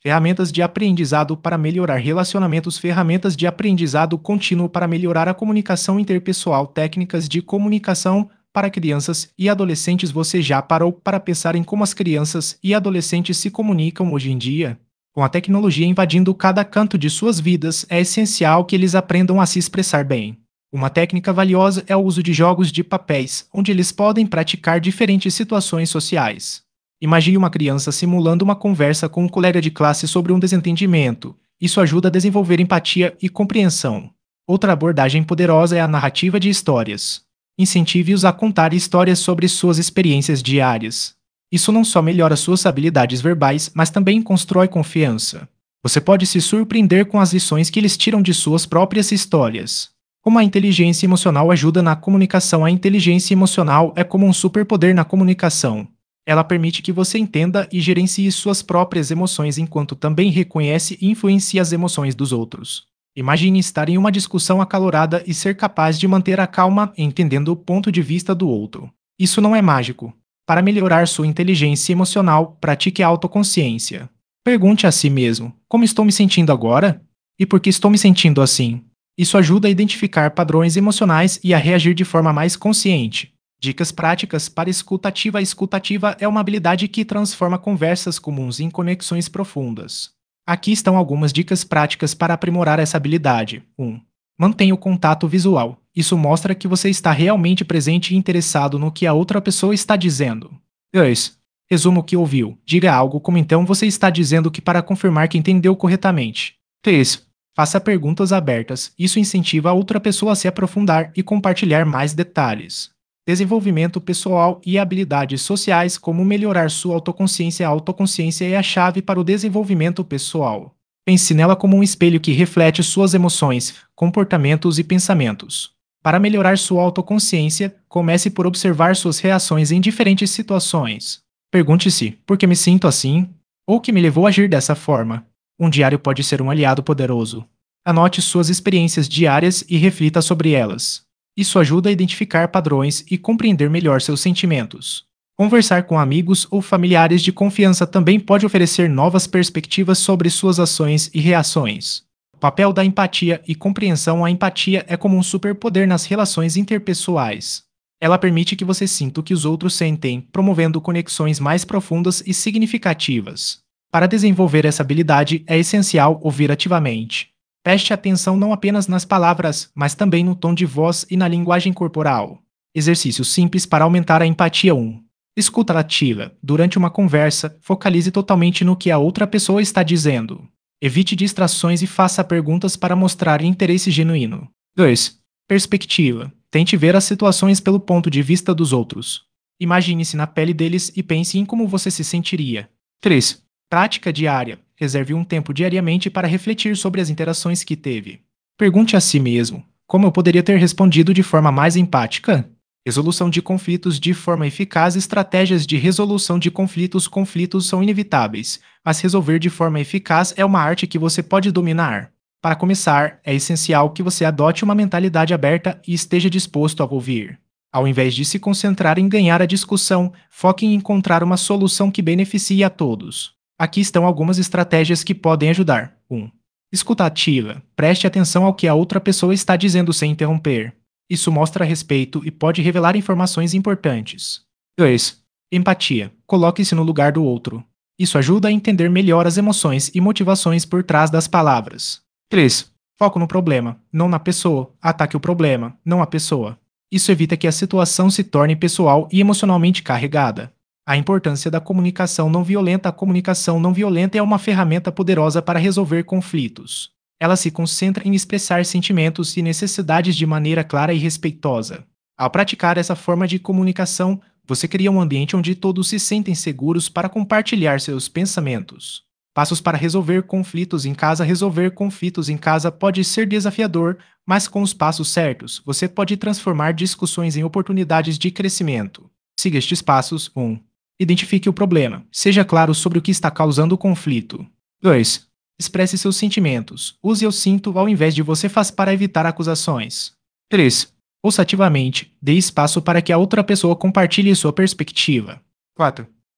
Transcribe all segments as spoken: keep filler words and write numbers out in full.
Ferramentas de aprendizado para melhorar relacionamentos, ferramentas de aprendizado contínuo para melhorar a comunicação interpessoal, técnicas de comunicação para crianças e adolescentes. Você já parou para pensar em como as crianças e adolescentes se comunicam hoje em dia? Com a tecnologia invadindo cada canto de suas vidas, é essencial que eles aprendam a se expressar bem. Uma técnica valiosa é o uso de jogos de papéis, onde eles podem praticar diferentes situações sociais. Imagine uma criança simulando uma conversa com um colega de classe sobre um desentendimento. Isso ajuda a desenvolver empatia e compreensão. Outra abordagem poderosa é a narrativa de histórias. Incentive-os a contar histórias sobre suas experiências diárias. Isso não só melhora suas habilidades verbais, mas também constrói confiança. Você pode se surpreender com as lições que eles tiram de suas próprias histórias. Como a inteligência emocional ajuda na comunicação? A inteligência emocional é como um superpoder na comunicação. Ela permite que você entenda e gerencie suas próprias emoções enquanto também reconhece e influencia as emoções dos outros. Imagine estar em uma discussão acalorada e ser capaz de manter a calma, entendendo o ponto de vista do outro. Isso não é mágico. Para melhorar sua inteligência emocional, pratique a autoconsciência. Pergunte a si mesmo: como estou me sentindo agora? E por que estou me sentindo assim? Isso ajuda a identificar padrões emocionais e a reagir de forma mais consciente. Dicas práticas para escuta ativa. A escuta ativa é uma habilidade que transforma conversas comuns em conexões profundas. Aqui estão algumas dicas práticas para aprimorar essa habilidade. um. Mantenha o contato visual. Isso mostra que você está realmente presente e interessado no que a outra pessoa está dizendo. dois. Resuma o que ouviu. Diga algo como então você está dizendo que para confirmar que entendeu corretamente. três. Faça perguntas abertas. Isso incentiva a outra pessoa a se aprofundar e compartilhar mais detalhes. Desenvolvimento pessoal e habilidades sociais, como melhorar sua autoconsciência. A autoconsciência é a chave para o desenvolvimento pessoal. Pense nela como um espelho que reflete suas emoções, comportamentos e pensamentos. Para melhorar sua autoconsciência, comece por observar suas reações em diferentes situações. Pergunte-se: por que me sinto assim? Ou o que me levou a agir dessa forma? Um diário pode ser um aliado poderoso. Anote suas experiências diárias e reflita sobre elas. Isso ajuda a identificar padrões e compreender melhor seus sentimentos. Conversar com amigos ou familiares de confiança também pode oferecer novas perspectivas sobre suas ações e reações. O papel da empatia e compreensão. A empatia é como um superpoder nas relações interpessoais. Ela permite que você sinta o que os outros sentem, promovendo conexões mais profundas e significativas. Para desenvolver essa habilidade, é essencial ouvir ativamente. Preste atenção não apenas nas palavras, mas também no tom de voz e na linguagem corporal. Exercícios simples para aumentar a empatia. um. Escuta ativa. Durante uma conversa, focalize totalmente no que a outra pessoa está dizendo. Evite distrações e faça perguntas para mostrar interesse genuíno. dois. Perspectiva. Tente ver as situações pelo ponto de vista dos outros. Imagine-se na pele deles e pense em como você se sentiria. três. Prática diária. Reserve um tempo diariamente para refletir sobre as interações que teve. Pergunte a si mesmo: como eu poderia ter respondido de forma mais empática? Resolução de conflitos de forma eficaz. Estratégias de resolução de conflitos. Conflitos são inevitáveis, mas resolver de forma eficaz é uma arte que você pode dominar. Para começar, é essencial que você adote uma mentalidade aberta e esteja disposto a ouvir. Ao invés de se concentrar em ganhar a discussão, foque em encontrar uma solução que beneficie a todos. Aqui estão algumas estratégias que podem ajudar. um. Escuta ativa. Preste atenção ao que a outra pessoa está dizendo sem interromper. Isso mostra respeito e pode revelar informações importantes. dois. Empatia. Coloque-se no lugar do outro. Isso ajuda a entender melhor as emoções e motivações por trás das palavras. três. Foco no problema, não na pessoa. Ataque o problema, não a pessoa. Isso evita que a situação se torne pessoal e emocionalmente carregada. A importância da comunicação não violenta. A comunicação não violenta é uma ferramenta poderosa para resolver conflitos. Ela se concentra em expressar sentimentos e necessidades de maneira clara e respeitosa. Ao praticar essa forma de comunicação, você cria um ambiente onde todos se sentem seguros para compartilhar seus pensamentos. Passos para resolver conflitos em casa. Resolver conflitos em casa pode ser desafiador, mas com os passos certos, você pode transformar discussões em oportunidades de crescimento. Siga estes passos. um. Identifique o problema. Seja claro sobre o que está causando o conflito. dois. Expresse seus sentimentos. Use "eu sinto" ao invés de "você faz" para evitar acusações. três. Ouça ativamente. Dê espaço para que a outra pessoa compartilhe sua perspectiva. quatro.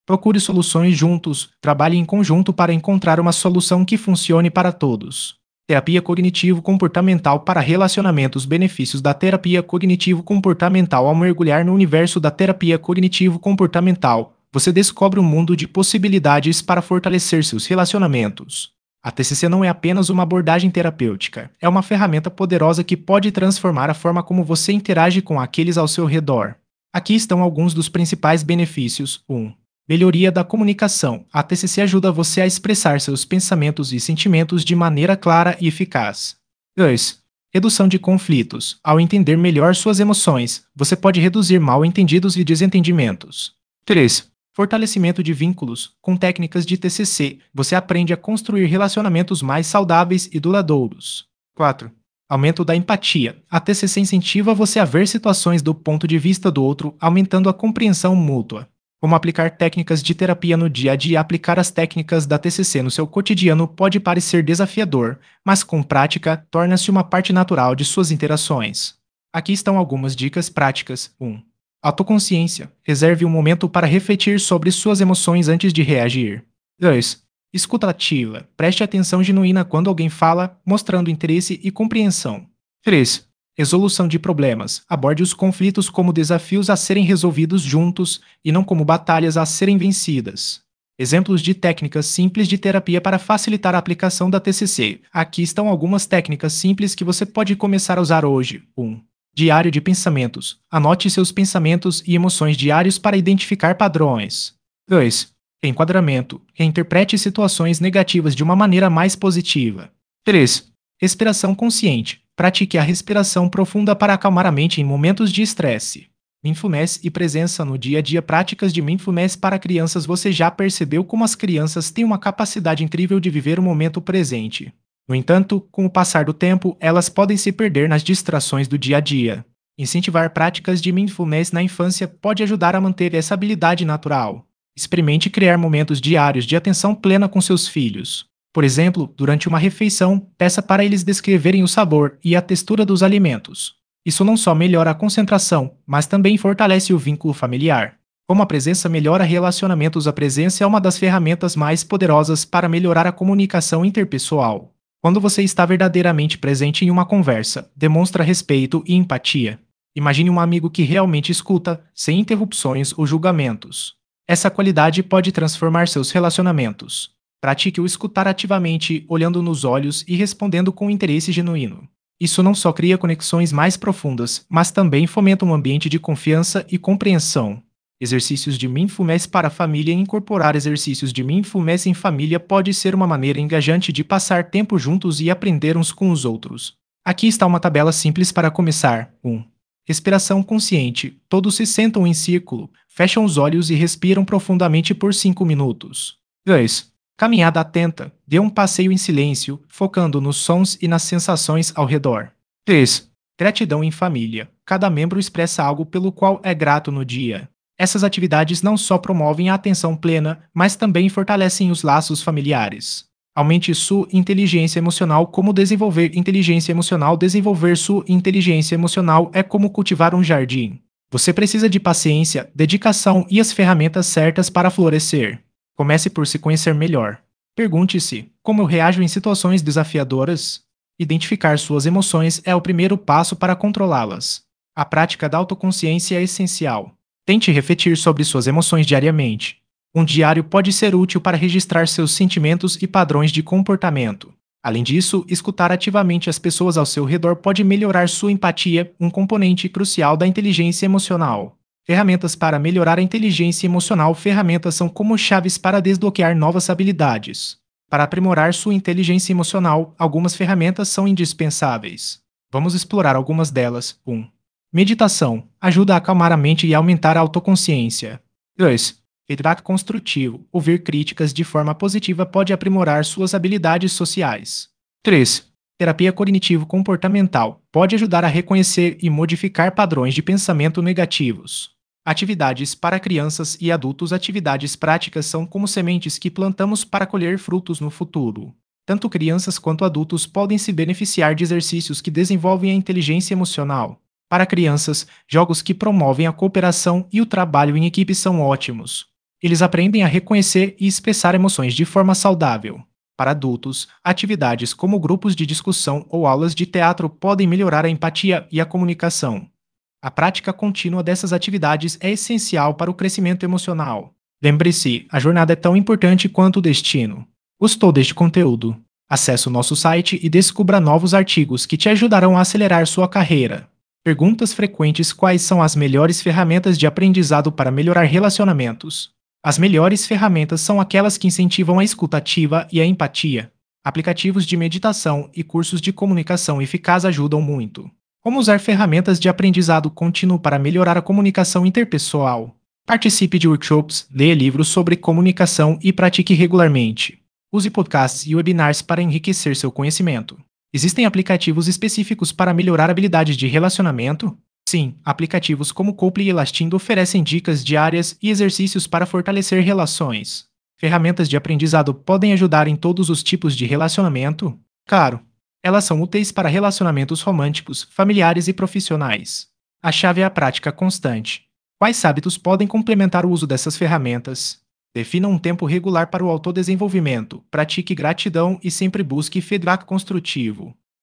Procure soluções juntos, trabalhe em conjunto para encontrar uma solução que funcione para todos. Terapia cognitivo-comportamental para relacionamentos. Benefícios da terapia cognitivo-comportamental. Ao mergulhar no universo da terapia cognitivo-comportamental, você descobre um mundo de possibilidades para fortalecer seus relacionamentos. A T C C não é apenas uma abordagem terapêutica, é uma ferramenta poderosa que pode transformar a forma como você interage com aqueles ao seu redor. Aqui estão alguns dos principais benefícios. um. Melhoria da comunicação. A T C C ajuda você a expressar seus pensamentos e sentimentos de maneira clara e eficaz. dois. Redução de conflitos. Ao entender melhor suas emoções, você pode reduzir mal-entendidos e desentendimentos. três. Fortalecimento de vínculos. Com técnicas de T C C, você aprende a construir relacionamentos mais saudáveis e duradouros. quatro. Aumento da empatia. A T C C incentiva você a ver situações do ponto de vista do outro, aumentando a compreensão mútua. Como aplicar técnicas de terapia no dia a dia. Aplicar as técnicas da T C C no seu cotidiano pode parecer desafiador, mas com prática, torna-se uma parte natural de suas interações. Aqui estão algumas dicas práticas. um. Autoconsciência. Reserve um momento para refletir sobre suas emoções antes de reagir. dois. Escuta ativa. Preste atenção genuína quando alguém fala, mostrando interesse e compreensão. três. Resolução de problemas. Aborde os conflitos como desafios a serem resolvidos juntos e não como batalhas a serem vencidas. Exemplos de técnicas simples de terapia para facilitar a aplicação da T C C. Aqui estão algumas técnicas simples que você pode começar a usar hoje. um. Diário de pensamentos. Anote seus pensamentos e emoções diários para identificar padrões. dois. Enquadramento. Reinterprete situações negativas de uma maneira mais positiva. três. Respiração consciente. Pratique a respiração profunda para acalmar a mente em momentos de estresse. Mindfulness e presença no dia a dia. Práticas de mindfulness para crianças. Você já percebeu como as crianças têm uma capacidade incrível de viver o momento presente? No entanto, com o passar do tempo, elas podem se perder nas distrações do dia a dia. Incentivar práticas de mindfulness na infância pode ajudar a manter essa habilidade natural. Experimente criar momentos diários de atenção plena com seus filhos. Por exemplo, durante uma refeição, peça para eles descreverem o sabor e a textura dos alimentos. Isso não só melhora a concentração, mas também fortalece o vínculo familiar. Como a presença melhora relacionamentos, a presença é uma das ferramentas mais poderosas para melhorar a comunicação interpessoal. Quando você está verdadeiramente presente em uma conversa, demonstra respeito e empatia. Imagine um amigo que realmente escuta, sem interrupções ou julgamentos. Essa qualidade pode transformar seus relacionamentos. Pratique o escutar ativamente, olhando nos olhos e respondendo com interesse genuíno. Isso não só cria conexões mais profundas, mas também fomenta um ambiente de confiança e compreensão. Exercícios de mindfulness para a família. Incorporar exercícios de mindfulness em família pode ser uma maneira engajante de passar tempo juntos e aprender uns com os outros. Aqui está uma tabela simples para começar. um. Respiração consciente. Todos se sentam em círculo, fecham os olhos e respiram profundamente por cinco minutos. dois. Caminhada atenta. Dê um passeio em silêncio, focando nos sons e nas sensações ao redor. três. Gratidão em família. Cada membro expressa algo pelo qual é grato no dia. Essas atividades não só promovem a atenção plena, mas também fortalecem os laços familiares. Aumente sua inteligência emocional. Como desenvolver inteligência emocional? Desenvolver sua inteligência emocional é como cultivar um jardim. Você precisa de paciência, dedicação e as ferramentas certas para florescer. Comece por se conhecer melhor. Pergunte-se: como eu reajo em situações desafiadoras? Identificar suas emoções é o primeiro passo para controlá-las. A prática da autoconsciência é essencial. Tente refletir sobre suas emoções diariamente. Um diário pode ser útil para registrar seus sentimentos e padrões de comportamento. Além disso, escutar ativamente as pessoas ao seu redor pode melhorar sua empatia, um componente crucial da inteligência emocional. Ferramentas para melhorar a inteligência emocional. Ferramentas são como chaves para desbloquear novas habilidades. Para aprimorar sua inteligência emocional, algumas ferramentas são indispensáveis. Vamos explorar algumas delas. um. Meditação. Ajuda a acalmar a mente e aumentar a autoconsciência. dois. Feedback construtivo. Ouvir críticas de forma positiva pode aprimorar suas habilidades sociais. três. Terapia cognitivo-comportamental. Pode ajudar a reconhecer e modificar padrões de pensamento negativos. Atividades para crianças e adultos. Atividades práticas são como sementes que plantamos para colher frutos no futuro. Tanto crianças quanto adultos podem se beneficiar de exercícios que desenvolvem a inteligência emocional. Para crianças, jogos que promovem a cooperação e o trabalho em equipe são ótimos. Eles aprendem a reconhecer e expressar emoções de forma saudável. Para adultos, atividades como grupos de discussão ou aulas de teatro podem melhorar a empatia e a comunicação. A prática contínua dessas atividades é essencial para o crescimento emocional. Lembre-se, a jornada é tão importante quanto o destino. Gostou deste conteúdo? Acesse o nosso site e descubra novos artigos que te ajudarão a acelerar sua carreira. Perguntas frequentes: quais são as melhores ferramentas de aprendizado para melhorar relacionamentos? As melhores ferramentas são aquelas que incentivam a escuta ativa e a empatia. Aplicativos de meditação e cursos de comunicação eficaz ajudam muito. Como usar ferramentas de aprendizado contínuo para melhorar a comunicação interpessoal? Participe de workshops, leia livros sobre comunicação e pratique regularmente. Use podcasts e webinars para enriquecer seu conhecimento. Existem aplicativos específicos para melhorar habilidades de relacionamento? Sim, aplicativos como Couply e Elastindo oferecem dicas diárias e exercícios para fortalecer relações. Ferramentas de aprendizado podem ajudar em todos os tipos de relacionamento? Claro, elas são úteis para relacionamentos românticos, familiares e profissionais. A chave é a prática constante. Quais hábitos podem complementar o uso dessas ferramentas? Defina um tempo regular para o autodesenvolvimento, pratique gratidão e sempre busque feedback construtivo.